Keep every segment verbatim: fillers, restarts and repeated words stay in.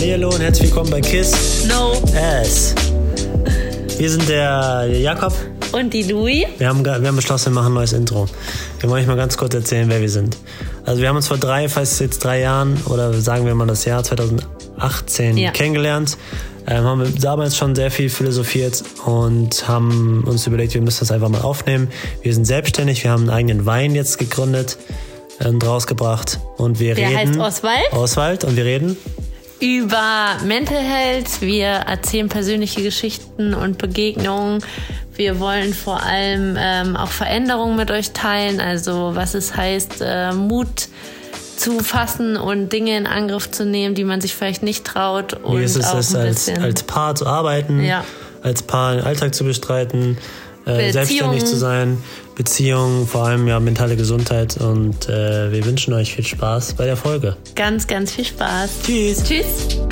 Hallo und herzlich willkommen bei Kiss No Ass. Wir sind der Jakob und die Louis. Wir haben, wir haben beschlossen, wir machen ein neues Intro. Wir wollen euch mal ganz kurz erzählen, wer wir sind. Also wir haben uns vor drei, fast jetzt drei Jahren, oder sagen wir mal das Jahr zwanzig achtzehn ja. kennengelernt. Ähm, haben damals schon sehr viel philosophiert und haben uns überlegt, wir müssen das einfach mal aufnehmen. Wir sind selbstständig, wir haben einen eigenen Wein jetzt gegründet und rausgebracht. Und wir Der reden... heißt Oswald. Oswald und wir reden... über Mental Health. Wir erzählen persönliche Geschichten und Begegnungen. Wir wollen vor allem ähm, auch Veränderungen mit euch teilen. Also was es heißt, äh, Mut zu fassen und Dinge in Angriff zu nehmen, die man sich vielleicht nicht traut. Und Wie ist es, auch es ein als, bisschen als Paar zu arbeiten, ja. als Paar den Alltag zu bestreiten, äh, selbstständig zu sein, Beziehungen, vor allem ja mentale Gesundheit. Und äh, wir wünschen euch viel Spaß bei der Folge. Ganz, ganz viel Spaß. Tschüss. Tschüss.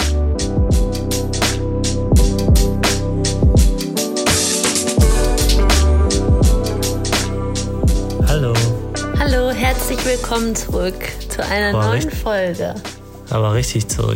Hallo. Hallo, herzlich willkommen zurück zu einer War neuen richtig, Folge. Aber richtig zurück.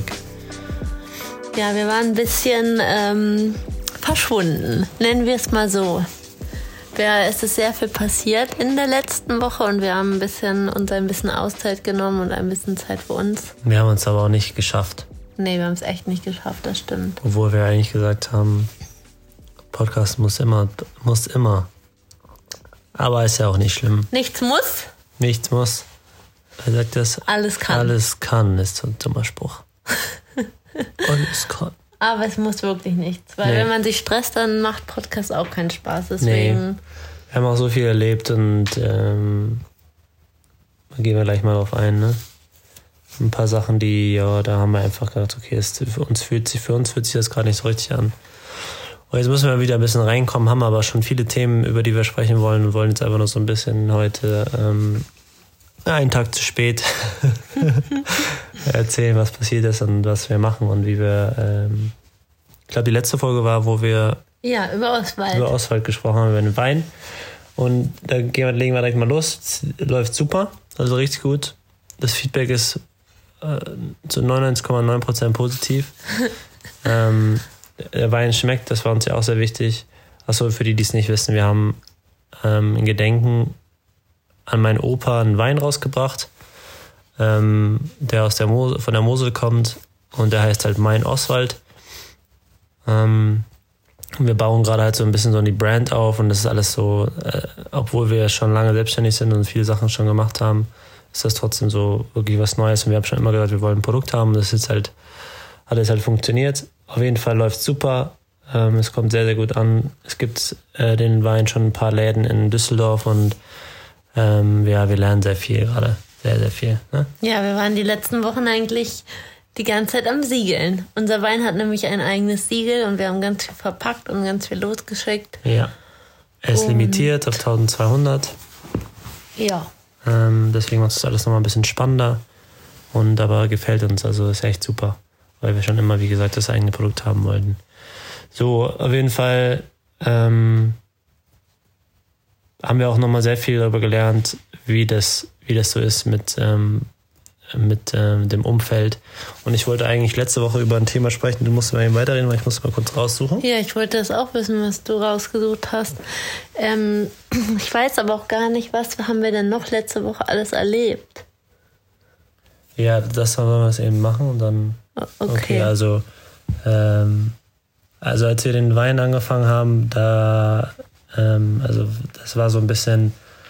Ja, wir waren ein bisschen ähm, verschwunden, nennen wir es mal so. Ja, es ist sehr viel passiert in der letzten Woche und wir haben ein bisschen, uns ein bisschen Auszeit genommen und ein bisschen Zeit für uns. Wir haben uns aber auch nicht geschafft. Nee, wir haben es echt nicht geschafft, das stimmt. Obwohl wir eigentlich gesagt haben, Podcast muss immer, muss immer. Aber ist ja auch nicht schlimm. Nichts muss? Nichts muss. Er sagt das. Alles kann. Alles kann, ist so ein dummer Spruch. Alles kann. Aber es muss wirklich nichts. Weil nee. wenn man sich stresst, dann macht Podcast auch keinen Spaß. Deswegen. Nee. Wir haben auch so viel erlebt und ähm, da gehen wir gleich mal drauf ein, ne? Ein paar Sachen, die, ja, da haben wir einfach gedacht, okay, es, für, uns fühlt sich, für uns fühlt sich das gerade nicht so richtig an. Und jetzt müssen wir wieder ein bisschen reinkommen, haben aber schon viele Themen, über die wir sprechen wollen und wollen jetzt einfach nur so ein bisschen heute ähm, einen Tag zu spät erzählen, was passiert ist und was wir machen und wie wir, ähm, ich glaube, die letzte Folge war, wo wir ja, über Oswald. über Oswald gesprochen haben, über den Wein. Und da gehen wir, legen wir direkt mal los. Es läuft super, also richtig gut. Das Feedback ist äh, zu neunundneunzig Komma neun Prozent positiv. ähm, der Wein schmeckt, das war uns ja auch sehr wichtig. Achso, für die, die es nicht wissen, wir haben ähm, in Gedenken an meinen Opa einen Wein rausgebracht, ähm, der aus der Mosel, von der Mosel kommt und der heißt halt Mein Oswald. Ähm, wir bauen gerade halt so ein bisschen so die Brand auf und das ist alles so, äh, obwohl wir schon lange selbstständig sind und viele Sachen schon gemacht haben, ist das trotzdem so wirklich was Neues und wir haben schon immer gesagt, wir wollen ein Produkt haben und das ist jetzt halt, hat jetzt halt funktioniert. Auf jeden Fall läuft es super. Ähm, es kommt sehr, sehr gut an. Es gibt äh, den Wein schon ein paar Läden in Düsseldorf und ähm, ja, wir lernen sehr viel gerade. Sehr, sehr viel. Ne? Ja, wir waren die letzten Wochen eigentlich die ganze Zeit am Siegeln. Unser Wein hat nämlich ein eigenes Siegel und wir haben ganz viel verpackt und ganz viel losgeschickt. Ja. Er ist und limitiert auf eintausendzweihundert. Ja. Ähm, deswegen macht das alles nochmal ein bisschen spannender. Und aber gefällt uns, also ist echt super. Weil wir schon immer, wie gesagt, das eigene Produkt haben wollten. So, auf jeden Fall ähm, haben wir auch nochmal sehr viel darüber gelernt, wie das, wie das so ist mit, ähm, mit ähm, dem Umfeld. Und ich wollte eigentlich letzte Woche über ein Thema sprechen. Du musst mal eben weiterreden, weil ich muss mal kurz raussuchen. Ja, ich wollte das auch wissen, was du rausgesucht hast. Ähm, ich weiß aber auch gar nicht, was haben wir denn noch letzte Woche alles erlebt? Ja, das sollen wir es eben machen und dann... Okay, okay also, ähm, also als wir den Wein angefangen haben, da, ähm, also das war so ein bisschen,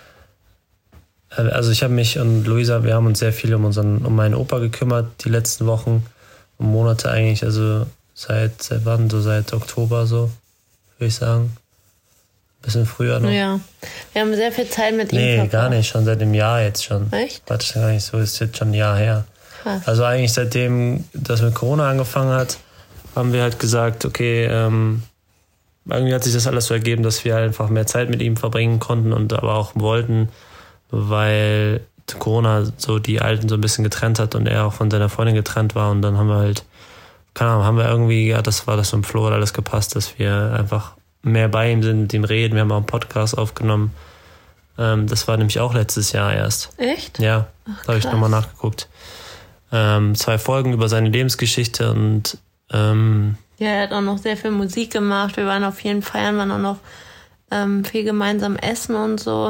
äh, also ich habe mich und Luisa, wir haben uns sehr viel um unseren, um meinen Opa gekümmert, die letzten Wochen, um Monate eigentlich, also seit, seit wann, so seit Oktober so, würde ich sagen. Ein bisschen früher noch. Ja, wir haben sehr viel Zeit mit ihm Nee, verbracht. gar nicht, schon seit einem Jahr jetzt schon. Echt? Warte, gar nicht so, ist jetzt schon ein Jahr her. Krass. Also eigentlich seitdem das mit Corona angefangen hat, haben wir halt gesagt, okay, ähm, irgendwie hat sich das alles so ergeben, dass wir einfach mehr Zeit mit ihm verbringen konnten und aber auch wollten, weil Corona so die Alten so ein bisschen getrennt hat und er auch von seiner Freundin getrennt war und dann haben wir halt, keine Ahnung, haben wir irgendwie, ja, das war das so im Flow, hat alles gepasst, dass wir einfach mehr bei ihm sind, mit ihm reden. Wir haben auch einen Podcast aufgenommen. Ähm, das war nämlich auch letztes Jahr erst. Echt? Ja, Ach, da habe ich nochmal nachgeguckt. ähm, zwei Folgen über seine Lebensgeschichte und ähm, ja, er hat auch noch sehr viel Musik gemacht. Wir waren auf vielen Feiern, waren auch noch ähm, viel gemeinsam essen und so.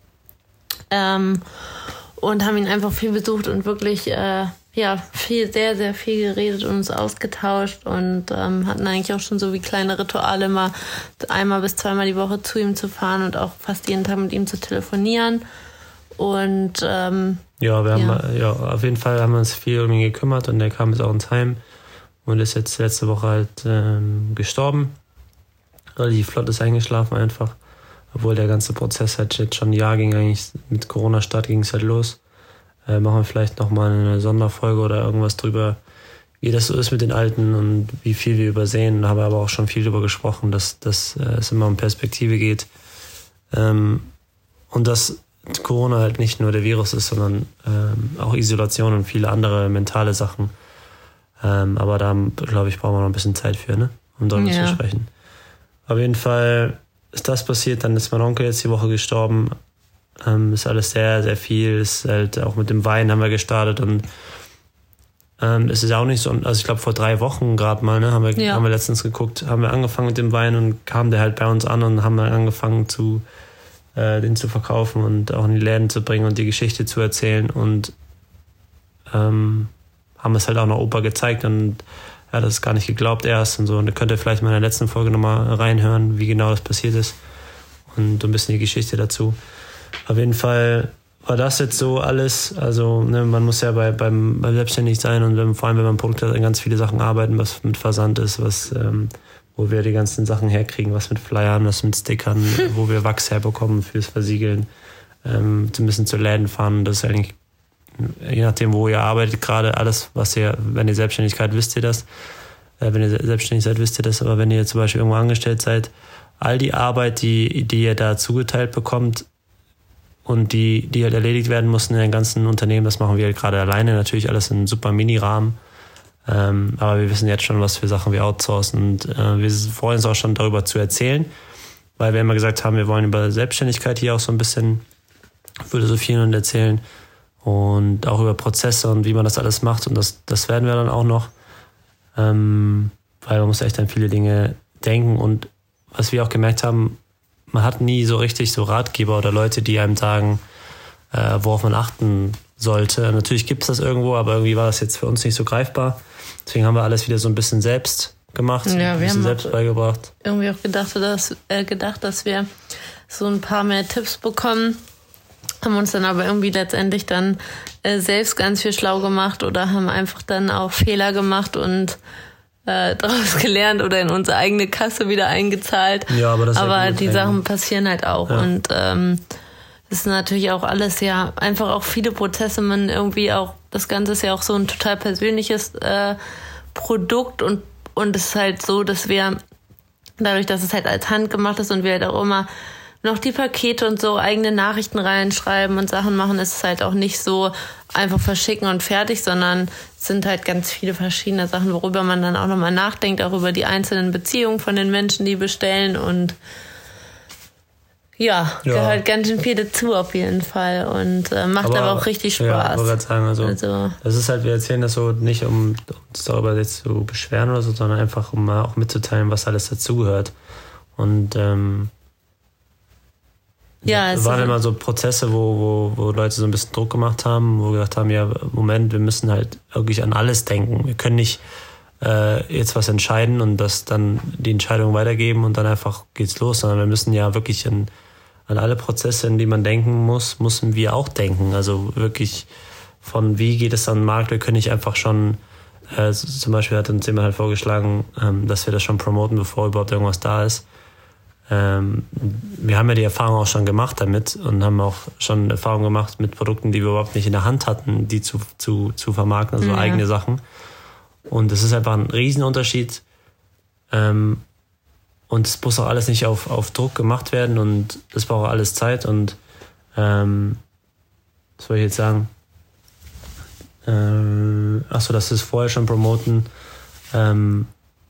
Ähm, und haben ihn einfach viel besucht und wirklich äh, ja, viel, sehr, sehr viel geredet und uns ausgetauscht und ähm, hatten eigentlich auch schon so wie kleine Rituale, mal einmal bis zweimal die Woche zu ihm zu fahren und auch fast jeden Tag mit ihm zu telefonieren. Und ähm, ja, wir haben ja. ja auf jeden Fall haben wir uns viel um ihn gekümmert und er kam jetzt auch ins Heim und ist jetzt letzte Woche halt ähm, gestorben. Relativ flott ist eingeschlafen einfach. Obwohl der ganze Prozess halt jetzt schon ein Jahr ging, eigentlich mit Corona-Start ging es halt los. Äh, machen wir vielleicht nochmal eine Sonderfolge oder irgendwas drüber, wie das so ist mit den Alten und wie viel wir übersehen. Da haben wir aber auch schon viel drüber gesprochen, dass, dass äh, es immer um Perspektive geht. Ähm, und dass Corona halt nicht nur der Virus ist, sondern ähm, auch Isolation und viele andere mentale Sachen. Ähm, aber da, glaube ich, brauchen wir noch ein bisschen Zeit für, ne? Um darüber ja. zu sprechen. Auf jeden Fall ist das passiert, dann ist mein Onkel jetzt die Woche gestorben. Ähm, ist alles sehr, sehr viel. Ist halt auch mit dem Wein haben wir gestartet und ähm, es ist auch nicht so, also ich glaube vor drei Wochen gerade mal, ne, haben wir, ja. haben wir letztens geguckt, haben wir angefangen mit dem Wein und kam der halt bei uns an und haben dann angefangen zu äh, den zu verkaufen und auch in die Läden zu bringen und die Geschichte zu erzählen und ähm, haben es halt auch noch Opa gezeigt und er hat es gar nicht geglaubt erst und so. Und da könnt ihr vielleicht mal in der letzten Folge nochmal reinhören, wie genau das passiert ist und so ein bisschen die Geschichte dazu. Auf jeden Fall war das jetzt so alles, also ne, man muss ja bei, beim, beim selbstständig sein und wenn, vor allem wenn man ein Produkt hat, an ganz viele Sachen arbeiten, was mit Versand ist, was ähm, wo wir die ganzen Sachen herkriegen, was mit Flyern, was mit Stickern, wo wir Wachs herbekommen fürs Versiegeln, ähm, ein bisschen zu Läden fahren. Das ist eigentlich, je nachdem, wo ihr arbeitet, gerade alles, was ihr, wenn ihr Selbstständigkeit, wisst ihr das. Äh, wenn ihr selbstständig seid, wisst ihr das. Aber wenn ihr zum Beispiel irgendwo angestellt seid, all die Arbeit, die, die ihr da zugeteilt bekommt und die, die halt erledigt werden mussten in den ganzen Unternehmen, das machen wir halt gerade alleine. Natürlich alles in einem super Mini-Rahmen. Ähm, aber wir wissen jetzt schon, was für Sachen wir outsourcen und äh, wir freuen uns auch schon darüber zu erzählen, weil wir immer gesagt haben, wir wollen über Selbstständigkeit hier auch so ein bisschen philosophieren und erzählen und auch über Prozesse und wie man das alles macht und das, das werden wir dann auch noch, ähm, weil man muss echt an viele Dinge denken und was wir auch gemerkt haben, man hat nie so richtig so Ratgeber oder Leute, die einem sagen, äh, worauf man achten sollte. Natürlich gibt es das irgendwo, aber irgendwie war das jetzt für uns nicht so greifbar. Deswegen haben wir alles wieder so ein bisschen selbst gemacht, ja, ein wir bisschen haben selbst beigebracht. Irgendwie auch gedacht dass, äh, gedacht, dass wir so ein paar mehr Tipps bekommen, haben uns dann aber irgendwie letztendlich dann äh, selbst ganz viel schlau gemacht oder haben einfach dann auch Fehler gemacht und äh, daraus gelernt oder in unsere eigene Kasse wieder eingezahlt. Ja, aber das ist aber ja gut, die eigentlich. Sachen passieren halt auch Ja. und ähm, das ist natürlich auch alles ja einfach auch viele Prozesse, man irgendwie auch, das Ganze ist ja auch so ein total persönliches äh, Produkt und und es ist halt so, dass wir dadurch, dass es halt als Hand gemacht ist und wir halt auch immer noch die Pakete und so eigene Nachrichten reinschreiben und Sachen machen, ist es halt auch nicht so einfach verschicken und fertig, sondern es sind halt ganz viele verschiedene Sachen, worüber man dann auch nochmal nachdenkt, auch über die einzelnen Beziehungen von den Menschen, die bestellen und ja, Ja. gehört ganz schön viel dazu auf jeden Fall und äh, macht aber, aber auch richtig Spaß. Ja, ich wollte gerade sagen, also, Also- das ist halt, wir erzählen das so nicht, um uns darüber jetzt zu beschweren oder so, sondern einfach, um mal auch mitzuteilen, was alles dazugehört. Und ähm, Ja, es waren ist- immer so Prozesse, wo, wo, wo Leute so ein bisschen Druck gemacht haben, wo wir gesagt haben, ja, Moment, wir müssen halt wirklich an alles denken. Wir können nicht äh, jetzt was entscheiden und das dann die Entscheidung weitergeben und dann einfach geht's los, sondern wir müssen ja wirklich an, an alle Prozesse, in die man denken muss, müssen wir auch denken. Also wirklich von wie geht es an den Markt, wir können nicht einfach schon, äh, zum Beispiel hat uns jemand halt vorgeschlagen, ähm, dass wir das schon promoten, bevor überhaupt irgendwas da ist. Ähm, wir haben ja die Erfahrung auch schon gemacht damit und haben auch schon Erfahrung gemacht mit Produkten, die wir überhaupt nicht in der Hand hatten, die zu, zu, zu vermarkten, also Ja. eigene Sachen. Und das ist einfach ein Riesenunterschied. Ähm, und es muss auch alles nicht auf, auf Druck gemacht werden und es braucht alles Zeit und ähm, was soll ich jetzt sagen? Ähm, achso, das ist vorher schon promoten. Ähm,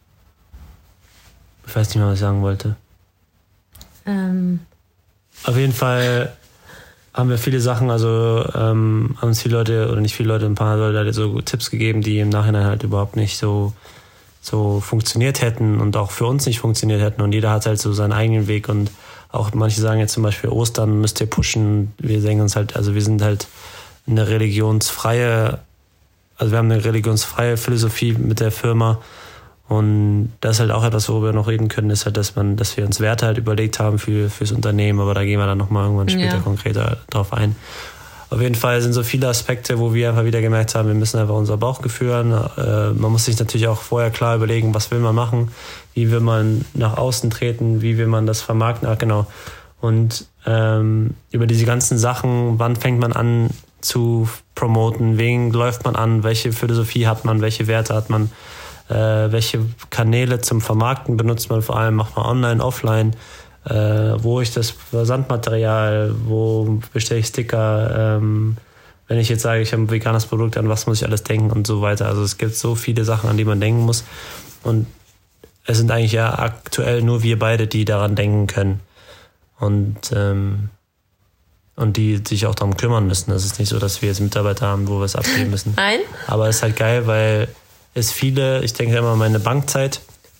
ich weiß nicht mehr, was ich sagen wollte. Ähm, Auf jeden Fall haben wir viele Sachen, also ähm, haben uns viele Leute, oder nicht viele Leute, ein paar Leute so Tipps gegeben, die im Nachhinein halt überhaupt nicht so, so funktioniert hätten und auch für uns nicht funktioniert hätten. Und jeder hat halt so seinen eigenen Weg. Und auch manche sagen jetzt zum Beispiel, Ostern müsst ihr pushen. Wir denken uns halt, also wir sind halt eine religionsfreie, also wir haben eine religionsfreie Philosophie mit der Firma. Und das ist halt auch etwas, worüber wir noch reden können, ist halt, dass man, dass wir uns Werte halt überlegt haben für fürs Unternehmen, aber da gehen wir dann nochmal irgendwann später ja. konkreter drauf ein. Auf jeden Fall sind so viele Aspekte, wo wir einfach wieder gemerkt haben, wir müssen einfach unser Bauchgefühl hören. Äh, man muss sich natürlich auch vorher klar überlegen, was will man machen, wie will man nach außen treten, wie will man das vermarkten, ach genau. Und ähm, über diese ganzen Sachen, wann fängt man an zu promoten, wen läuft man an, welche Philosophie hat man, welche Werte hat man, Äh, welche Kanäle zum Vermarkten benutzt man vor allem, macht man online, offline, äh, wo ich das Versandmaterial, wo bestelle ich Sticker, ähm, wenn ich jetzt sage, ich habe ein veganes Produkt, an was muss ich alles denken und so weiter. Also es gibt so viele Sachen, an die man denken muss und es sind eigentlich ja aktuell nur wir beide, die daran denken können und ähm, und die sich auch darum kümmern müssen. Das ist nicht so, dass wir jetzt Mitarbeiter haben, wo wir es abgeben müssen. Nein. Aber es ist halt geil, weil es viele, ich denke immer an meine Bankzeit,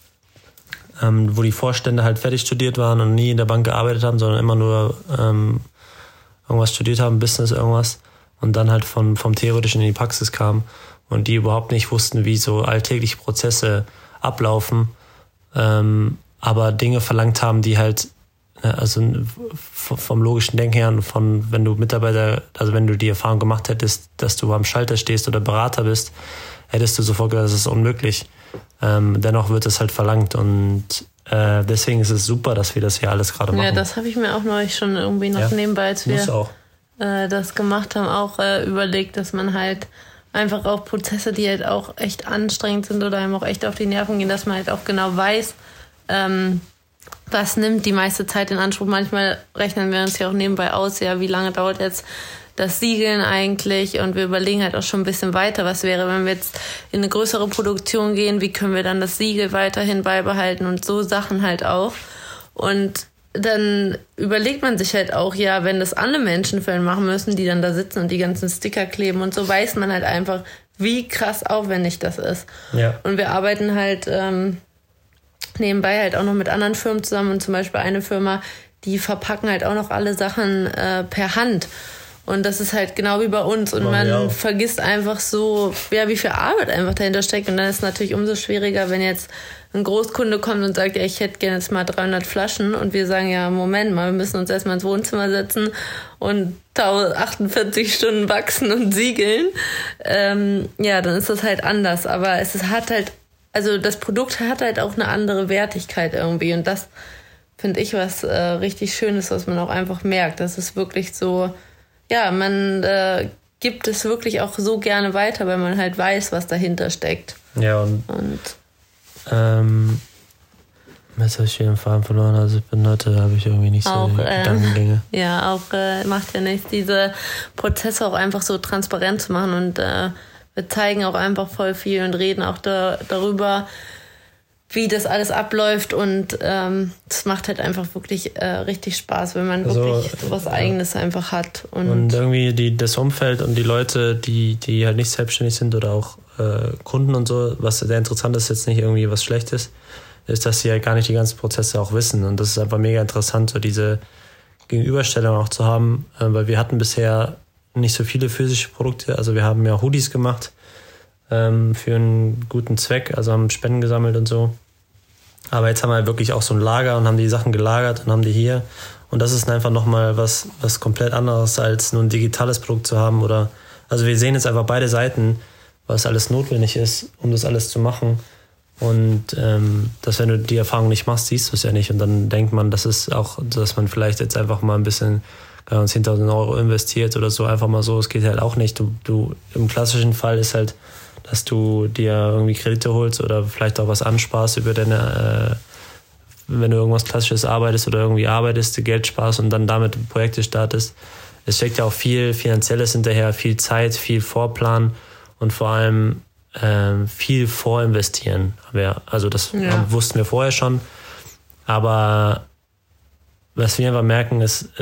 ähm, wo die Vorstände halt fertig studiert waren und nie in der Bank gearbeitet haben, sondern immer nur ähm, irgendwas studiert haben, Business, irgendwas, und dann halt von, vom Theoretischen in die Praxis kamen und die überhaupt nicht wussten, wie so alltägliche Prozesse ablaufen, ähm, aber Dinge verlangt haben, die halt, also vom logischen Denken her, von wenn du Mitarbeiter, also wenn du die Erfahrung gemacht hättest, dass du am Schalter stehst oder Berater bist, hättest du sofort gesagt, das ist unmöglich. Ähm, dennoch wird es halt verlangt und äh, deswegen ist es super, dass wir das hier alles gerade machen. Ja, das habe ich mir auch neulich schon irgendwie noch ja, nebenbei, als wir äh, das gemacht haben, auch äh, überlegt, dass man halt einfach auch Prozesse, die halt auch echt anstrengend sind oder einem auch echt auf die Nerven gehen, dass man halt auch genau weiß, ähm, was nimmt die meiste Zeit in Anspruch. Manchmal rechnen wir uns ja auch nebenbei aus, ja, wie lange dauert jetzt das Siegeln eigentlich, und wir überlegen halt auch schon ein bisschen weiter, was wäre, wenn wir jetzt in eine größere Produktion gehen, wie können wir dann das Siegel weiterhin beibehalten und so Sachen halt auch. Und dann überlegt man sich halt auch, ja, wenn das alle Menschen für einen machen müssen, die dann da sitzen und die ganzen Sticker kleben und so, weiß man halt einfach, wie krass aufwendig das ist. Ja. Und wir arbeiten halt ähm, nebenbei halt auch noch mit anderen Firmen zusammen, und zum Beispiel eine Firma, die verpacken halt auch noch alle Sachen äh, per Hand. Und das ist halt genau wie bei uns. Und man ja. vergisst einfach so, ja, wie viel Arbeit einfach dahinter steckt. Und dann ist es natürlich umso schwieriger, wenn jetzt ein Großkunde kommt und sagt, ja, ich hätte gerne jetzt mal dreihundert Flaschen. Und wir sagen, ja, Moment mal, wir müssen uns erstmal ins Wohnzimmer setzen und achtundvierzig Stunden wachsen und siegeln. Ähm, ja, dann ist das halt anders. Aber es ist, hat halt, also das Produkt hat halt auch eine andere Wertigkeit irgendwie. Und das finde ich was äh, richtig Schönes, was man auch einfach merkt. Das ist wirklich so, ja, man äh, gibt es wirklich auch so gerne weiter, weil man halt weiß, was dahinter steckt. Ja, und, und ähm, jetzt habe ich wieder den Faden verloren, also ich bin heute, habe ich irgendwie nicht so auch, die äh, Gedankengänge. Ja, auch äh, macht ja nichts, diese Prozesse auch einfach so transparent zu machen, und äh, wir zeigen auch einfach voll viel und reden auch da, darüber, wie das alles abläuft, und ähm, das macht halt einfach wirklich äh, richtig Spaß, wenn man also, wirklich so was Eigenes ja. einfach hat. Und, und irgendwie die, das Umfeld und die Leute, die, die halt nicht selbstständig sind oder auch äh, Kunden und so, was sehr interessant ist, jetzt nicht irgendwie was Schlechtes, ist, dass sie halt gar nicht die ganzen Prozesse auch wissen, und das ist einfach mega interessant, so diese Gegenüberstellung auch zu haben, äh, weil wir hatten bisher nicht so viele physische Produkte, also wir haben ja Hoodies gemacht, für einen guten Zweck, also haben Spenden gesammelt und so. Aber jetzt haben wir halt wirklich auch so ein Lager und haben die Sachen gelagert und haben die hier. Und das ist einfach nochmal was, was komplett anderes, als nur ein digitales Produkt zu haben. Oder, also wir sehen jetzt einfach beide Seiten, was alles notwendig ist, um das alles zu machen. Und ähm, dass, wenn du die Erfahrung nicht machst, siehst du es ja nicht. Und dann denkt man, das ist auch, dass man vielleicht jetzt einfach mal ein bisschen zehntausend Euro investiert oder so, einfach mal so. Es geht halt auch nicht. Du, du, im klassischen Fall ist halt, dass du dir irgendwie Kredite holst oder vielleicht auch was ansparst über deine, äh, wenn du irgendwas Klassisches arbeitest oder irgendwie arbeitest, du Geld sparst und dann damit Projekte startest. Es steckt ja auch viel Finanzielles hinterher, viel Zeit, viel Vorplan und vor allem äh, viel Vorinvestieren. Also das ja. wussten wir vorher schon. Aber was wir einfach merken ist, äh,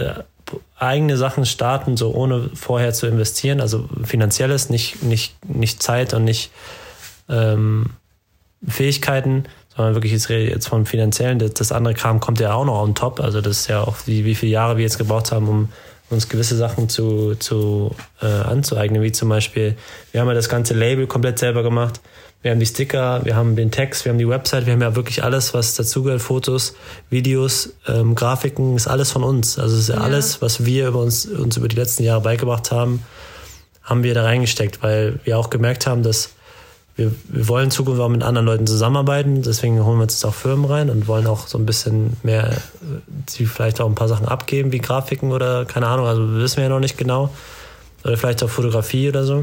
eigene Sachen starten, so ohne vorher zu investieren, also finanzielles, nicht, nicht, nicht Zeit und nicht ähm, Fähigkeiten, sondern wirklich, jetzt rede ich jetzt vom Finanziellen, das, das andere Kram kommt ja auch noch on top, also das ist ja auch, wie, wie viele Jahre wir jetzt gebraucht haben, um uns gewisse Sachen zu, zu äh, anzueignen, wie zum Beispiel, wir haben ja das ganze Label komplett selber gemacht, wir haben die Sticker, wir haben den Text, wir haben die Website, wir haben ja wirklich alles, was dazugehört, Fotos, Videos, ähm, Grafiken, ist alles von uns. Also es ist ja, ja alles, was wir über uns, uns über die letzten Jahre beigebracht haben, haben wir da reingesteckt, weil wir auch gemerkt haben, dass wir, wir wollen in Zukunft auch mit anderen Leuten zusammenarbeiten, deswegen holen wir uns jetzt auch Firmen rein und wollen auch so ein bisschen mehr, sie vielleicht auch ein paar Sachen abgeben, wie Grafiken oder keine Ahnung, also wissen wir ja noch nicht genau. Oder vielleicht auch Fotografie oder so.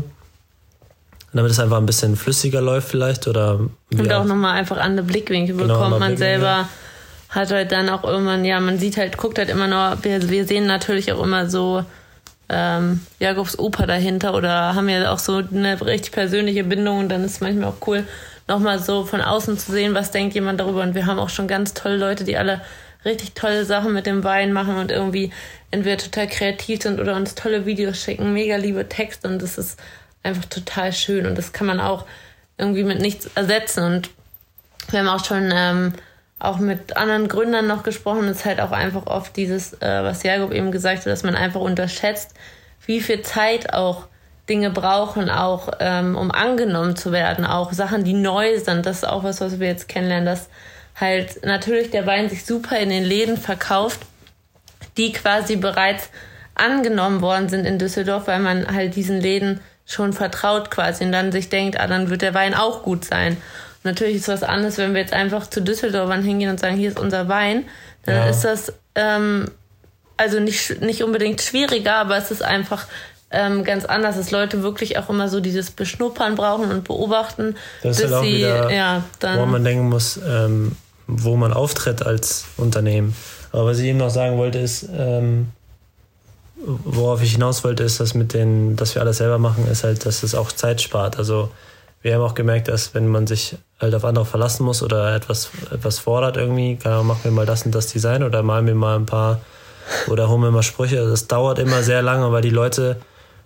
Damit es einfach ein bisschen flüssiger läuft vielleicht. Oder und auch nochmal einfach andere Blickwinkel genau, bekommt. Man selber hat halt dann auch irgendwann, ja, man sieht halt, guckt halt immer nur, wir, wir sehen natürlich auch immer so ähm, Jakobs Opa dahinter oder haben ja auch so eine richtig persönliche Bindung und dann ist es manchmal auch cool, nochmal so von außen zu sehen, was denkt jemand darüber. Und wir haben auch schon ganz tolle Leute, die alle richtig tolle Sachen mit dem Wein machen und irgendwie entweder total kreativ sind oder uns tolle Videos schicken, mega liebe Texte und das ist einfach total schön und das kann man auch irgendwie mit nichts ersetzen. Und wir haben auch schon ähm, auch mit anderen Gründern noch gesprochen. Es ist halt auch einfach oft dieses, äh, was Jakob eben gesagt hat, dass man einfach unterschätzt, wie viel Zeit auch Dinge brauchen, auch ähm, um angenommen zu werden. Auch Sachen, die neu sind. Das ist auch was, was wir jetzt kennenlernen, dass halt natürlich der Wein sich super in den Läden verkauft, die quasi bereits angenommen worden sind in Düsseldorf, weil man halt diesen Läden schon vertraut quasi und dann sich denkt, ah, dann wird der Wein auch gut sein. Und natürlich ist was anderes, wenn wir jetzt einfach zu Düsseldorfern hingehen und sagen, hier ist unser Wein, dann ja. ist das ähm, also nicht, nicht unbedingt schwieriger, aber es ist einfach ähm, ganz anders, dass Leute wirklich auch immer so dieses Beschnuppern brauchen und beobachten, das bis ist halt auch sie, wieder, ja, dann wo man denken muss, ähm, wo man auftritt als Unternehmen. Aber was ich eben noch sagen wollte, ist, ähm, worauf ich hinaus wollte, ist, dass mit den, dass wir alles selber machen, ist halt, dass es auch Zeit spart. Also wir haben auch gemerkt, dass wenn man sich halt auf andere verlassen muss oder etwas, etwas fordert irgendwie, keine Ahnung, machen wir mal das und das Design oder malen wir mal ein paar oder holen wir mal Sprüche. Das dauert immer sehr lange, weil die Leute,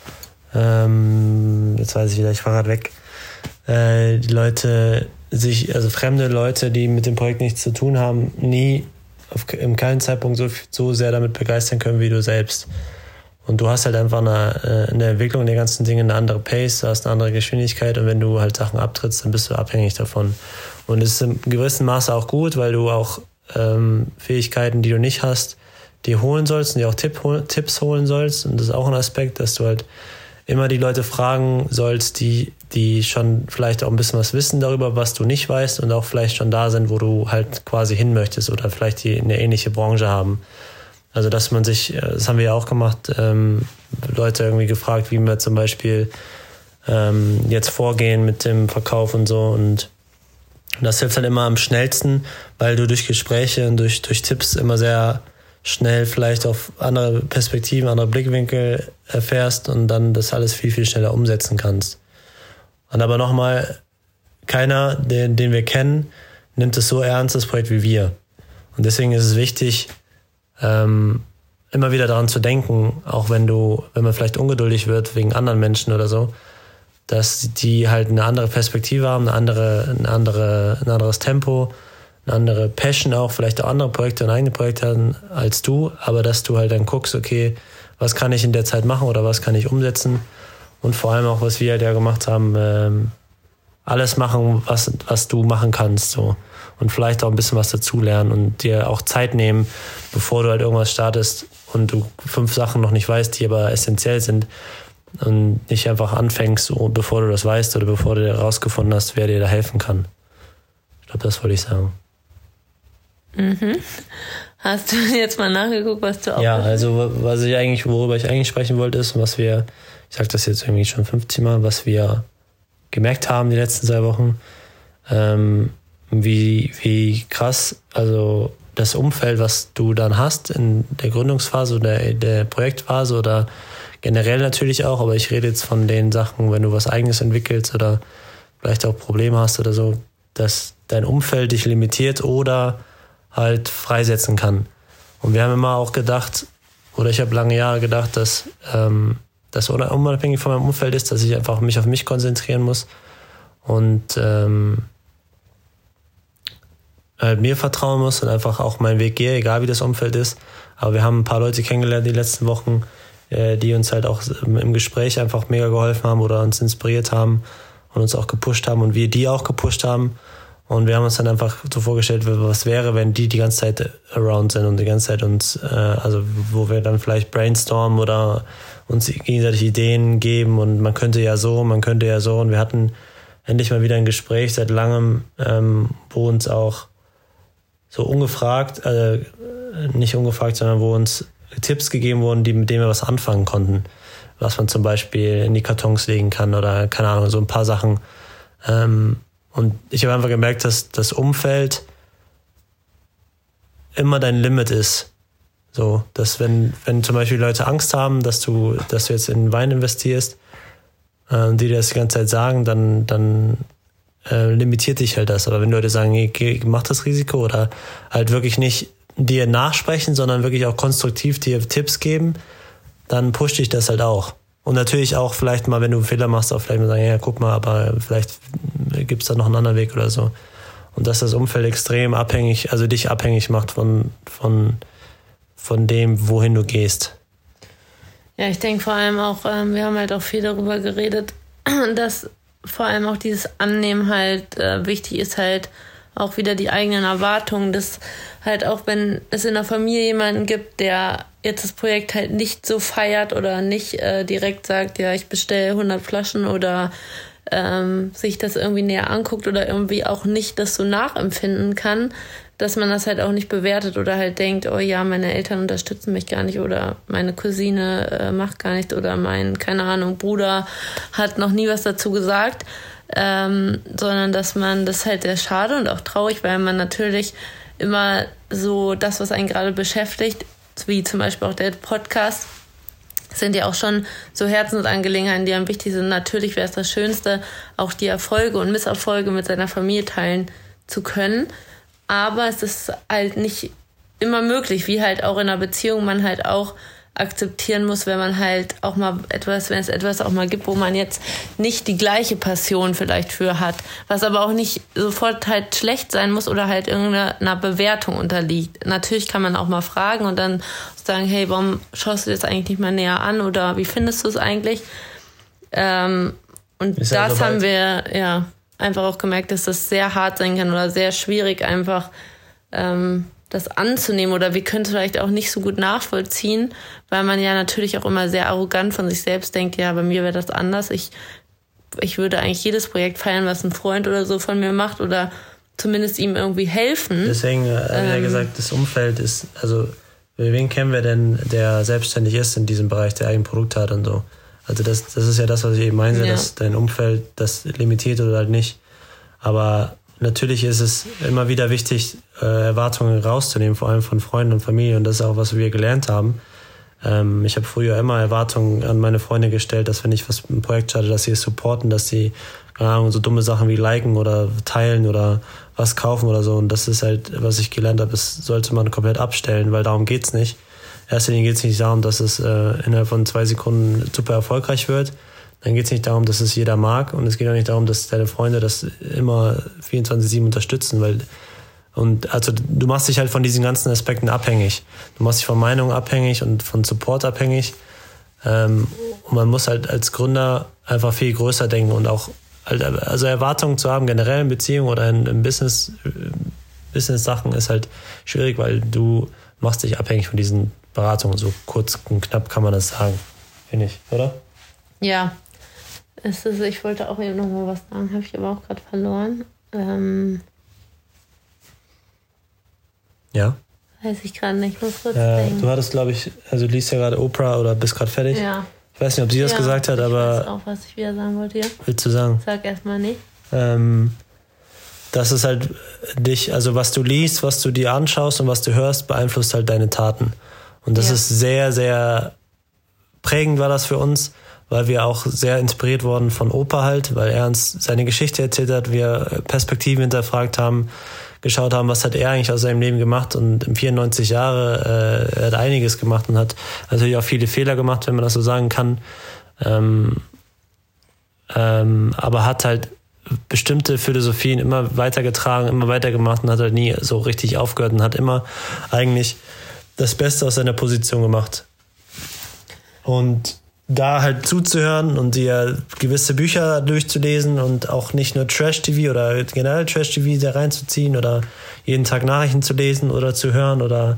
ähm, jetzt weiß ich wieder, ich fahre gerade weg, äh, die Leute sich, also fremde Leute, die mit dem Projekt nichts zu tun haben, nie auf, in keinem Zeitpunkt so, so sehr damit begeistern können wie du selbst. Und du hast halt einfach eine, eine Entwicklung der ganzen Dinge, eine andere Pace, du hast eine andere Geschwindigkeit und wenn du halt Sachen abtrittst, dann bist du abhängig davon. Und es ist im gewissen Maße auch gut, weil du auch ähm, Fähigkeiten, die du nicht hast, dir holen sollst und dir auch Tipp, Tipps holen sollst. Und das ist auch ein Aspekt, dass du halt immer die Leute fragen sollst, die, die schon vielleicht auch ein bisschen was wissen darüber, was du nicht weißt und auch vielleicht schon da sind, wo du halt quasi hin möchtest oder vielleicht die eine ähnliche Branche haben. Also dass man sich, das haben wir ja auch gemacht, ähm, Leute irgendwie gefragt, wie wir zum Beispiel ähm, jetzt vorgehen mit dem Verkauf und so. Und das hilft halt immer am schnellsten, weil du durch Gespräche und durch, durch Tipps immer sehr schnell vielleicht auf andere Perspektiven, andere Blickwinkel erfährst und dann das alles viel, viel schneller umsetzen kannst. Und aber nochmal, keiner, den, den wir kennen, nimmt es so ernst, das Projekt, wie wir. Und deswegen ist es wichtig, Ähm, immer wieder daran zu denken, auch wenn du, wenn man vielleicht ungeduldig wird wegen anderen Menschen oder so, dass die halt eine andere Perspektive haben, eine andere, eine andere, ein anderes Tempo, eine andere Passion auch, vielleicht auch andere Projekte und eigene Projekte haben als du, aber dass du halt dann guckst, okay, was kann ich in der Zeit machen oder was kann ich umsetzen und vor allem auch, was wir halt ja gemacht haben, ähm, alles machen, was, was du machen kannst, so. Und vielleicht auch ein bisschen was dazulernen und dir auch Zeit nehmen, bevor du halt irgendwas startest und du fünf Sachen noch nicht weißt, die aber essentiell sind und nicht einfach anfängst, so, bevor du das weißt oder bevor du herausgefunden hast, wer dir da helfen kann. Ich glaube, das wollte ich sagen. Mhm. Hast du jetzt mal nachgeguckt, was du auch... Ja, also was ich eigentlich, worüber ich eigentlich sprechen wollte, ist, was wir, ich sage das jetzt irgendwie schon fünfzig Mal, was wir gemerkt haben die letzten zwei Wochen, ähm, wie, wie krass, also das Umfeld, was du dann hast in der Gründungsphase oder der Projektphase oder generell natürlich auch, aber ich rede jetzt von den Sachen, wenn du was Eigenes entwickelst oder vielleicht auch Probleme hast oder so, dass dein Umfeld dich limitiert oder halt freisetzen kann. Und wir haben immer auch gedacht, oder ich habe lange Jahre gedacht, dass ähm, das unabhängig von meinem Umfeld ist, dass ich einfach mich auf mich konzentrieren muss und ähm, halt mir vertrauen muss und einfach auch meinen Weg gehe, egal wie das Umfeld ist. Aber wir haben ein paar Leute kennengelernt die letzten Wochen, äh, die uns halt auch im Gespräch einfach mega geholfen haben oder uns inspiriert haben und uns auch gepusht haben und wir die auch gepusht haben. Und wir haben uns dann einfach so vorgestellt, was wäre, wenn die die ganze Zeit around sind und die ganze Zeit uns, äh, also wo wir dann vielleicht brainstormen oder uns gegenseitig Ideen geben und man könnte ja so, man könnte ja so. Und wir hatten endlich mal wieder ein Gespräch seit langem, ähm, wo uns auch so ungefragt, äh, nicht ungefragt, sondern wo uns Tipps gegeben wurden, die, mit denen wir was anfangen konnten. Was man zum Beispiel in die Kartons legen kann oder keine Ahnung, so ein paar Sachen. Ähm, und ich habe einfach gemerkt, dass das Umfeld immer dein Limit ist. So, dass wenn, wenn zum Beispiel Leute Angst haben, dass du, dass du jetzt in Wein investierst, äh, die dir das die ganze Zeit sagen, dann, dann äh, limitiert dich halt das. Aber wenn Leute sagen, hey, mach das Risiko oder halt wirklich nicht dir nachsprechen, sondern wirklich auch konstruktiv dir Tipps geben, dann pusht dich das halt auch. Und natürlich auch vielleicht mal, wenn du einen Fehler machst, auch vielleicht mal sagen, ja, guck mal, aber vielleicht gibt es da noch einen anderen Weg oder so. Und dass das Umfeld extrem abhängig, also dich abhängig macht von, von, von dem, wohin du gehst. Ja, ich denke vor allem auch, ähm, wir haben halt auch viel darüber geredet, dass vor allem auch dieses Annehmen halt äh, wichtig ist, halt auch wieder die eigenen Erwartungen, dass halt auch wenn es in der Familie jemanden gibt, der jetzt das Projekt halt nicht so feiert oder nicht äh, direkt sagt, ja, ich bestelle hundert Flaschen oder ähm, sich das irgendwie näher anguckt oder irgendwie auch nicht das so nachempfinden kann, dass man das halt auch nicht bewertet oder halt denkt, oh ja, meine Eltern unterstützen mich gar nicht oder meine Cousine äh, macht gar nicht oder mein, keine Ahnung, Bruder hat noch nie was dazu gesagt, ähm, sondern dass man das halt sehr schade und auch traurig, weil man natürlich immer so das, was einen gerade beschäftigt, wie zum Beispiel auch der Podcast, sind ja auch schon so Herzensangelegenheiten, die einem wichtig sind. Natürlich wäre es das Schönste, auch die Erfolge und Misserfolge mit seiner Familie teilen zu können. Aber es ist halt nicht immer möglich, wie halt auch in einer Beziehung man halt auch akzeptieren muss, wenn man halt auch mal etwas, wenn es etwas auch mal gibt, wo man jetzt nicht die gleiche Passion vielleicht für hat, was aber auch nicht sofort halt schlecht sein muss oder halt irgendeiner Bewertung unterliegt. Natürlich kann man auch mal fragen und dann sagen, hey, warum schaust du das eigentlich nicht mal näher an oder wie findest du es eigentlich? Ähm, und ist das ja haben wir ja einfach auch gemerkt, dass das sehr hart sein kann oder sehr schwierig einfach ähm, das anzunehmen oder wir können es vielleicht auch nicht so gut nachvollziehen, weil man ja natürlich auch immer sehr arrogant von sich selbst denkt, ja, bei mir wäre das anders. Ich, ich würde eigentlich jedes Projekt feiern, was ein Freund oder so von mir macht oder zumindest ihm irgendwie helfen. Deswegen äh, habe ich ja gesagt, das Umfeld ist, also wen kennen wir denn, der selbstständig ist in diesem Bereich, der ein Produkt hat und so. Also das, das ist ja das, was ich eben meinte, ja. Dass dein Umfeld das limitiert oder halt nicht. Aber natürlich ist es immer wieder wichtig, äh, Erwartungen rauszunehmen, vor allem von Freunden und Familie. Und das ist auch, was wir gelernt haben. Ähm, ich habe früher immer Erwartungen an meine Freunde gestellt, dass wenn ich was ein Projekt hatte, dass sie es supporten, dass sie, keine Ahnung, so dumme Sachen wie liken oder teilen oder was kaufen oder so. Und das ist halt, was ich gelernt habe, das sollte man komplett abstellen, weil darum geht's nicht. In erster Linie geht es nicht darum, dass es äh, innerhalb von zwei Sekunden super erfolgreich wird. Dann geht es nicht darum, dass es jeder mag und es geht auch nicht darum, dass deine Freunde das immer vierundzwanzig sieben unterstützen, weil und also du machst dich halt von diesen ganzen Aspekten abhängig. Du machst dich von Meinungen abhängig und von Support abhängig. Ähm, und man muss halt als Gründer einfach viel größer denken und auch halt, also Erwartungen zu haben, generell in Beziehungen oder in, in Business, Business-Sachen ist halt schwierig, weil du machst dich abhängig von diesen Beratungen. So kurz und knapp kann man das sagen, finde ich, oder? Ja. Es ist, ich wollte auch eben noch mal was sagen, habe ich aber auch gerade verloren. Ähm, ja. Weiß ich gerade nicht, muss kurz äh, denken. Du hattest, glaube ich, also du liest ja gerade Oprah oder bist gerade fertig. Ja. Ich weiß nicht, ob sie das ja, gesagt hat, ich aber... Ich weiß auch, was ich wieder sagen wollte, ja. Willst du sagen? Sag erstmal nicht. Ähm, das ist halt dich, also was du liest, was du dir anschaust und was du hörst, beeinflusst halt deine Taten. Und das ja. ist sehr, sehr prägend war das für uns, weil wir auch sehr inspiriert wurden von Opa halt, weil er uns seine Geschichte erzählt hat, wir Perspektiven hinterfragt haben, geschaut haben, was hat er eigentlich aus seinem Leben gemacht und im vierundneunzig Jahre, äh, er hat einiges gemacht und hat natürlich auch viele Fehler gemacht, wenn man das so sagen kann, ähm, ähm, aber hat halt bestimmte Philosophien immer weitergetragen, immer weitergemacht und hat halt nie so richtig aufgehört und hat immer eigentlich das Beste aus seiner Position gemacht. Und da halt zuzuhören und dir gewisse Bücher durchzulesen und auch nicht nur Trash-T V oder generell Trash-T V da reinzuziehen oder jeden Tag Nachrichten zu lesen oder zu hören oder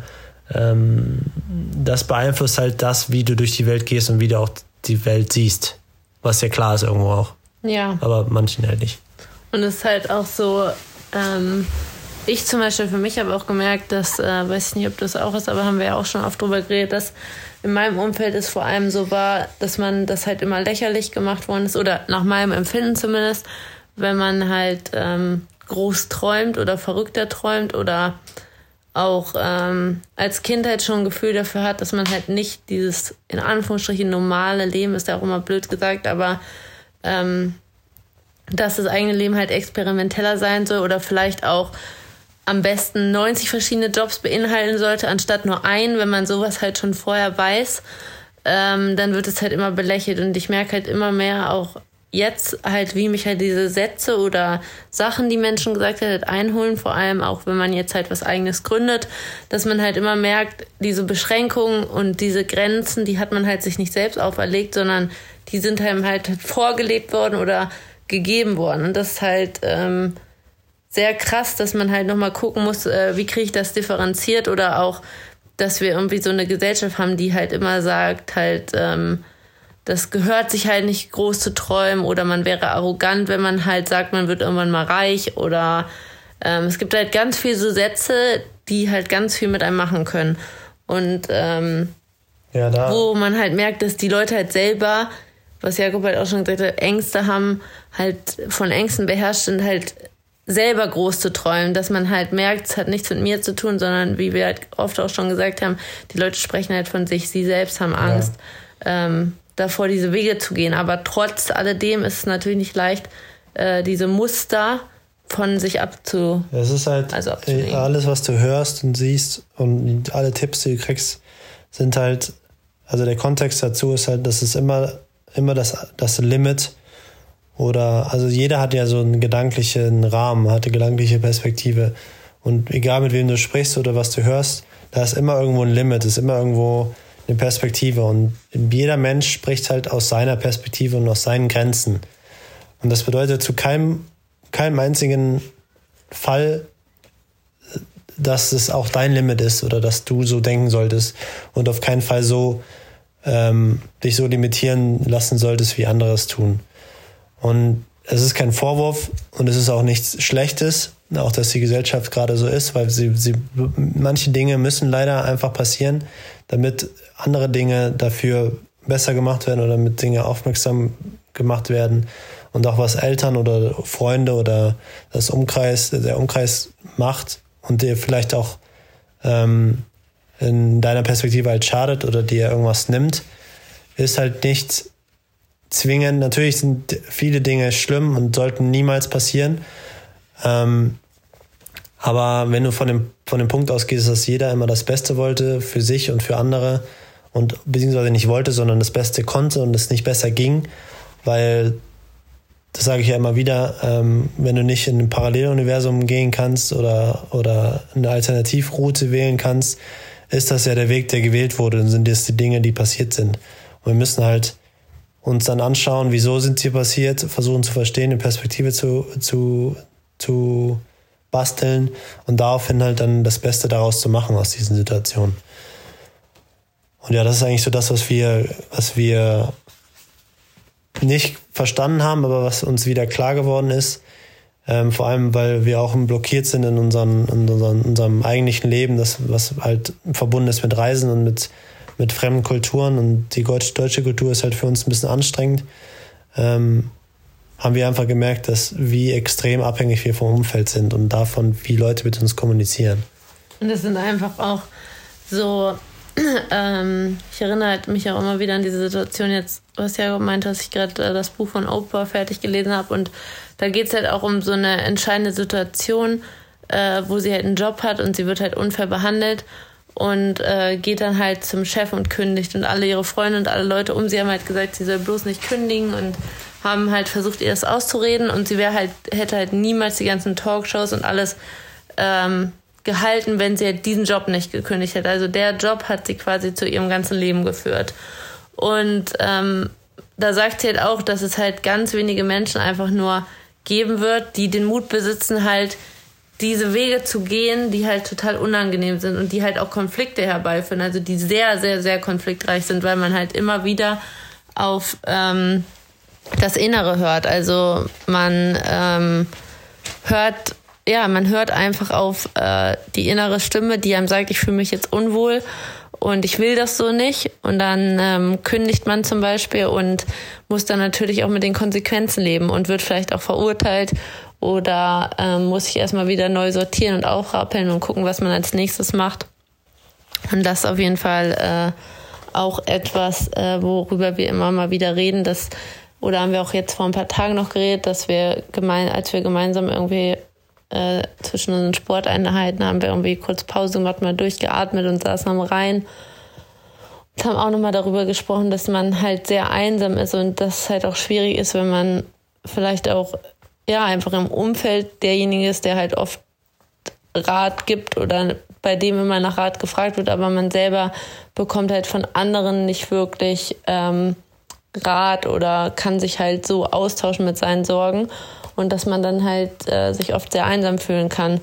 ähm, das beeinflusst halt das, wie du durch die Welt gehst und wie du auch die Welt siehst. Was ja klar ist irgendwo auch. Ja. Aber manchen halt nicht. Und es ist halt auch so, ähm, ich zum Beispiel für mich habe auch gemerkt, dass, äh, weiß ich nicht, ob das auch ist, aber haben wir ja auch schon oft drüber geredet, dass in meinem Umfeld es vor allem so war, dass man das halt immer lächerlich gemacht worden ist, oder nach meinem Empfinden zumindest, wenn man halt ähm, groß träumt oder verrückter träumt oder auch ähm, als Kind halt schon ein Gefühl dafür hat, dass man halt nicht dieses, in Anführungsstrichen, normale Leben, ist ja auch immer blöd gesagt, aber ähm, dass das eigene Leben halt experimenteller sein soll oder vielleicht auch am besten neunzig verschiedene Jobs beinhalten sollte, anstatt nur einen. Wenn man sowas halt schon vorher weiß, ähm, dann wird es halt immer belächelt. Und ich merke halt immer mehr auch jetzt halt, wie mich halt diese Sätze oder Sachen, die Menschen gesagt haben, halt einholen. Vor allem auch, wenn man jetzt halt was Eigenes gründet, dass man halt immer merkt, diese Beschränkungen und diese Grenzen, die hat man halt sich nicht selbst auferlegt, sondern die sind einem halt vorgelebt worden oder gegeben worden. Und das ist halt ähm, sehr krass, dass man halt nochmal gucken muss, äh, wie kriege ich das differenziert, oder auch, dass wir irgendwie so eine Gesellschaft haben, die halt immer sagt, halt, ähm, das gehört sich halt nicht, groß zu träumen, oder man wäre arrogant, wenn man halt sagt, man wird irgendwann mal reich, oder ähm, es gibt halt ganz viele so Sätze, die halt ganz viel mit einem machen können. Und ähm, ja, da. wo man halt merkt, dass die Leute halt selber, was Jakob halt auch schon gesagt hat, Ängste haben, halt von Ängsten beherrscht sind, halt selber groß zu träumen, dass man halt merkt, es hat nichts mit mir zu tun, sondern wie wir halt oft auch schon gesagt haben, die Leute sprechen halt von sich, sie selbst haben Angst, ja. ähm, davor diese Wege zu gehen. Aber trotz alledem ist es natürlich nicht leicht, äh, diese Muster von sich abzu... Es ist halt also alles, was du hörst und siehst und alle Tipps, die du kriegst, sind halt, also der Kontext dazu ist halt, dass es immer, immer das, das Limit oder, also jeder hat ja so einen gedanklichen Rahmen, hat eine gedankliche Perspektive. Und egal mit wem du sprichst oder was du hörst, da ist immer irgendwo ein Limit, ist immer irgendwo eine Perspektive. Und jeder Mensch spricht halt aus seiner Perspektive und aus seinen Grenzen. Und das bedeutet zu keinem, keinem einzigen Fall, dass es auch dein Limit ist oder dass du so denken solltest und auf keinen Fall so ähm, dich so limitieren lassen solltest, wie andere es tun. Und es ist kein Vorwurf und es ist auch nichts Schlechtes, auch dass die Gesellschaft gerade so ist, weil sie, sie manche Dinge müssen leider einfach passieren, damit andere Dinge dafür besser gemacht werden oder damit Dinge aufmerksam gemacht werden. Und auch was Eltern oder Freunde oder das Umkreis, der Umkreis macht und dir vielleicht auch ähm, in deiner Perspektive halt schadet oder dir irgendwas nimmt, ist halt nicht zwingend. Natürlich sind viele Dinge schlimm und sollten niemals passieren. Ähm, aber wenn du von dem, von dem Punkt ausgehst, dass jeder immer das Beste wollte für sich und für andere und beziehungsweise nicht wollte, sondern das Beste konnte und es nicht besser ging, weil, das sage ich ja immer wieder, ähm, wenn du nicht in ein Paralleluniversum gehen kannst oder, oder eine Alternativroute wählen kannst, ist das ja der Weg, der gewählt wurde, dann sind das die Dinge, die passiert sind. Und wir müssen halt uns dann anschauen, wieso sind sie passiert, versuchen zu verstehen, eine Perspektive zu, zu, zu basteln und daraufhin halt dann das Beste daraus zu machen aus diesen Situationen. Und ja, das ist eigentlich so das, was wir, was wir nicht verstanden haben, aber was uns wieder klar geworden ist. Ähm, vor allem, weil wir auch blockiert sind in, unseren, in unseren, unserem eigentlichen Leben, das, was halt verbunden ist mit Reisen und mit mit fremden Kulturen, und die deutsche Kultur ist halt für uns ein bisschen anstrengend, ähm, haben wir einfach gemerkt, dass wie extrem abhängig wir vom Umfeld sind und davon, wie Leute mit uns kommunizieren. Und das sind einfach auch so ähm, ich erinnere halt mich auch immer wieder an diese Situation jetzt, du hast ja gemeint, dass ich gerade äh, das Buch von Oprah fertig gelesen habe und da geht es halt auch um so eine entscheidende Situation, äh, wo sie halt einen Job hat und sie wird halt unfair behandelt und äh, geht dann halt zum Chef und kündigt und alle ihre Freunde und alle Leute um sie haben halt gesagt, sie soll bloß nicht kündigen und haben halt versucht, ihr das auszureden und sie wäre halt, hätte halt niemals die ganzen Talkshows und alles ähm, gehalten, wenn sie halt diesen Job nicht gekündigt hätte. Also der Job hat sie quasi zu ihrem ganzen Leben geführt. Und ähm, da sagt sie halt auch, dass es halt ganz wenige Menschen einfach nur geben wird, die den Mut besitzen, halt diese Wege zu gehen, die halt total unangenehm sind und die halt auch Konflikte herbeiführen, also die sehr, sehr, sehr konfliktreich sind, weil man halt immer wieder auf ähm, das Innere hört. Also man ähm, hört, ja, man hört einfach auf äh, die innere Stimme, die einem sagt, ich fühle mich jetzt unwohl und ich will das so nicht. Und dann ähm, kündigt man zum Beispiel und muss dann natürlich auch mit den Konsequenzen leben und wird vielleicht auch verurteilt oder ähm, muss sich erstmal wieder neu sortieren und aufrappeln und gucken, was man als nächstes macht. Und das ist auf jeden Fall äh, auch etwas, äh, worüber wir immer mal wieder reden, dass, oder haben wir auch jetzt vor ein paar Tagen noch geredet, dass wir gemein, als wir gemeinsam irgendwie äh, zwischen unseren Sporteinheiten haben wir irgendwie kurz Pause gemacht, mal durchgeatmet und saßen am Rhein und haben auch nochmal darüber gesprochen, dass man halt sehr einsam ist und das halt auch schwierig ist, wenn man vielleicht auch ja einfach im Umfeld derjenige ist, der halt oft Rat gibt oder bei dem immer nach Rat gefragt wird, aber man selber bekommt halt von anderen nicht wirklich ähm, Rat oder kann sich halt so austauschen mit seinen Sorgen und dass man dann halt äh, sich oft sehr einsam fühlen kann.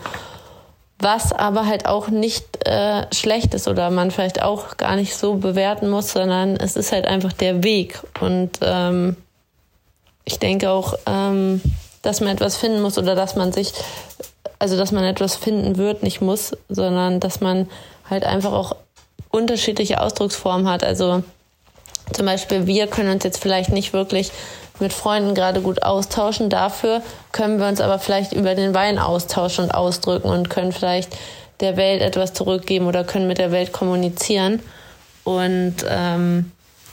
Was aber halt auch nicht äh, schlecht ist oder man vielleicht auch gar nicht so bewerten muss, sondern es ist halt einfach der Weg. Und ähm, ich denke auch, ähm, dass man etwas finden muss oder dass man sich, also dass man etwas finden wird, nicht muss, sondern dass man halt einfach auch unterschiedliche Ausdrucksformen hat. Also zum Beispiel, wir können uns jetzt vielleicht nicht wirklich mit Freunden gerade gut austauschen. Dafür können wir uns aber vielleicht über den Wein austauschen und ausdrücken und können vielleicht der Welt etwas zurückgeben oder können mit der Welt kommunizieren. Und ähm,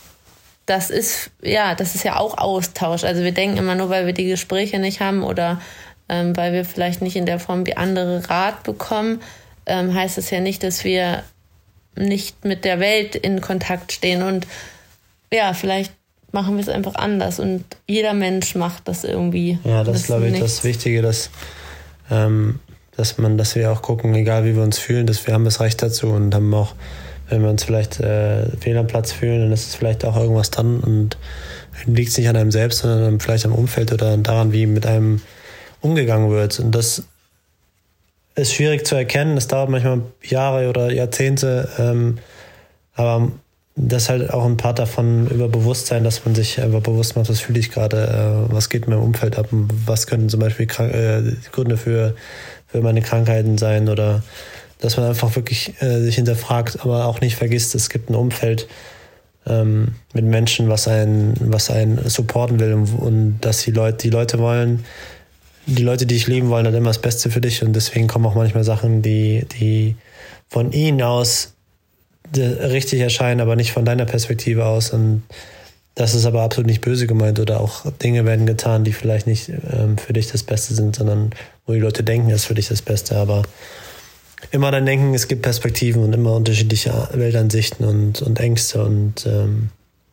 das ist ja, das ist ja auch Austausch. Also wir denken immer nur, weil wir die Gespräche nicht haben oder ähm, weil wir vielleicht nicht in der Form wie andere Rat bekommen, ähm, heißt es ja nicht, dass wir nicht mit der Welt in Kontakt stehen. Und ja, vielleicht machen wir es einfach anders und jeder Mensch macht das irgendwie. Ja, das ist, glaube ich, das Wichtige, dass, ähm, dass man, dass wir auch gucken, egal wie wir uns fühlen, dass wir haben das Recht dazu und haben auch, wenn wir uns vielleicht äh, fehl am Platz fühlen, dann ist es vielleicht auch irgendwas dran und liegt es nicht an einem selbst, sondern vielleicht am Umfeld oder daran, wie mit einem umgegangen wird. Und das ist schwierig zu erkennen, das dauert manchmal Jahre oder Jahrzehnte, ähm, aber das ist halt auch ein Part davon über Bewusstsein, dass man sich einfach bewusst macht, was fühle ich gerade, äh, was geht in meinem Umfeld ab und was könnten zum Beispiel Krank- äh, Gründe für, für meine Krankheiten sein oder dass man einfach wirklich äh, sich hinterfragt, aber auch nicht vergisst, es gibt ein Umfeld ähm, mit Menschen, was einen, was einen supporten will und, und dass die Leute, die Leute wollen, die Leute, die dich lieben wollen, dann immer das Beste für dich und deswegen kommen auch manchmal Sachen, die, die von ihnen aus richtig erscheinen, aber nicht von deiner Perspektive aus und das ist aber absolut nicht böse gemeint oder auch Dinge werden getan, die vielleicht nicht ähm, für dich das Beste sind, sondern wo die Leute denken, es ist für dich das Beste, aber immer dann denken, es gibt Perspektiven und immer unterschiedliche Weltansichten und, und Ängste und ähm,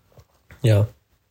ja.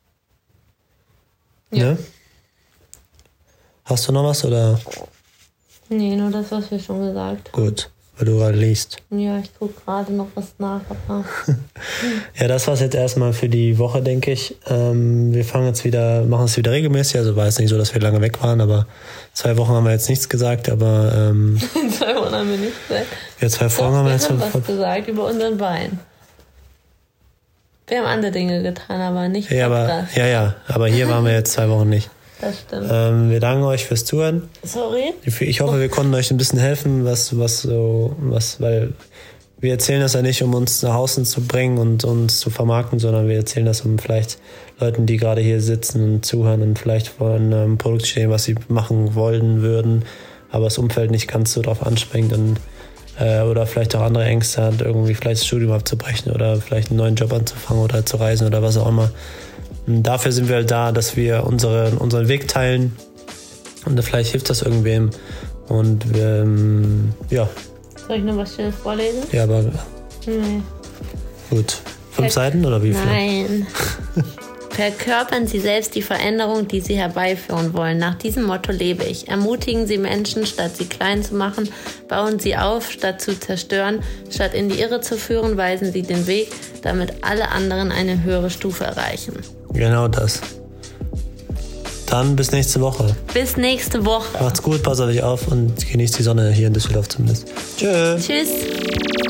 Ja. Ne? Hast du noch was oder? Nee, nur das, was wir schon gesagt haben. Gut. Weil du gerade liest. Ja, ich gucke gerade noch was nach. Aber ja, das war's jetzt erstmal für die Woche, denke ich. Ähm, wir fangen jetzt wieder, machen es wieder regelmäßig. Also war es nicht so, dass wir lange weg waren, aber zwei Wochen haben wir jetzt nichts gesagt, aber ähm, in zwei Wochen haben wir nichts gesagt. Ja, zwei Folgen haben wir jetzt Wir haben was gesagt über unseren Wein. Wir haben andere Dinge getan, aber nicht ja, aber, ja, ja, aber hier waren wir jetzt zwei Wochen nicht. Das stimmt. Ähm, wir danken euch fürs Zuhören. Sorry. Ich hoffe, wir konnten euch ein bisschen helfen, was, was so, was, weil wir erzählen das ja nicht, um uns nach außen zu bringen und uns zu vermarkten, sondern wir erzählen das, um vielleicht Leuten, die gerade hier sitzen und zuhören und vielleicht vor einem Produkt stehen, was sie machen wollen würden, aber das Umfeld nicht ganz so drauf anspringt und äh, oder vielleicht auch andere Ängste hat, irgendwie vielleicht das Studium abzubrechen oder vielleicht einen neuen Job anzufangen oder zu reisen oder was auch immer. Und dafür sind wir halt da, dass wir unsere, unseren Weg teilen und vielleicht hilft das irgendwem und wir, ähm, ja. Soll ich noch was Schönes vorlesen? Ja, aber Nee. gut. Fünf Seiten oder wie viel? Nein. Verkörpern Sie selbst die Veränderung, die Sie herbeiführen wollen. Nach diesem Motto lebe ich. Ermutigen Sie Menschen, statt sie klein zu machen. Bauen Sie auf, statt zu zerstören. Statt in die Irre zu führen, weisen Sie den Weg, damit alle anderen eine höhere Stufe erreichen. Genau das. Dann bis nächste Woche. Bis nächste Woche. Macht's gut, passt auf euch auf und genießt die Sonne hier in Düsseldorf zumindest. Tschö. Tschüss.